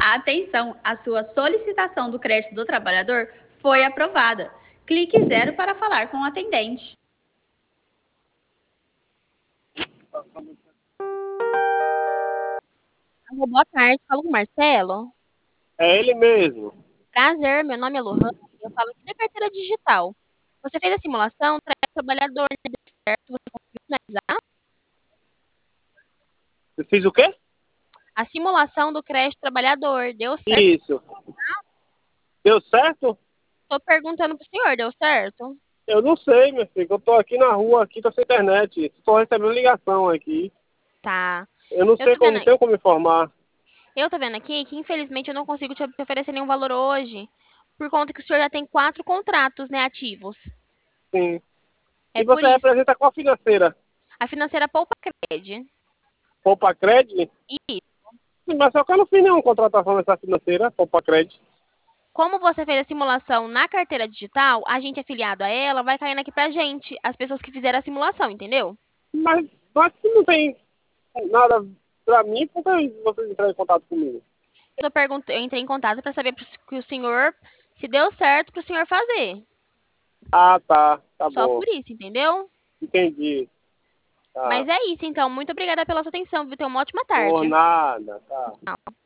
Atenção, a sua solicitação do crédito do trabalhador foi aprovada. Clique 0 para falar com o atendente. Alô, boa tarde, falo com o Marcelo. É ele mesmo. Prazer, meu nome é Lohane, eu falo aqui da carteira digital. Você fez a simulação, traz trabalhador, né? Deu certo, você conseguiu finalizar? Eu fiz o quê? A simulação do crédito trabalhador, deu certo? Isso. Deu certo? Tô perguntando pro senhor, deu certo? Eu não sei, meu filho. Eu tô aqui na rua, aqui tá sem internet. Estou recebendo ligação aqui. Tá. Eu não Eu sei tô como, vendo, não tenho como informar. eu tô vendo aqui que infelizmente eu não consigo te oferecer nenhum valor hoje, por conta que o senhor já tem 4 contratos, né, ativos. Sim. É E por você isso. representa qual financeira? A financeira Poupa Cred. Poupa Cred? E Sim, mas só que eu não fiz nenhuma contratação nessa financeira, Poupa Cred. como você fez a simulação na carteira digital, a gente afiliado a ela vai caindo aqui pra gente, as pessoas que fizeram a simulação, entendeu? Mas que não tem nada pra mim, por que vocês entraram em contato comigo? Eu entrei em contato para saber que o senhor se deu certo pro senhor fazer. Ah, tá. Tá Só bom. por isso, entendeu? Entendi. Tá. Mas é isso, então. Muito obrigada pela sua atenção, viu? Tenha uma ótima Por tarde. nada, tá.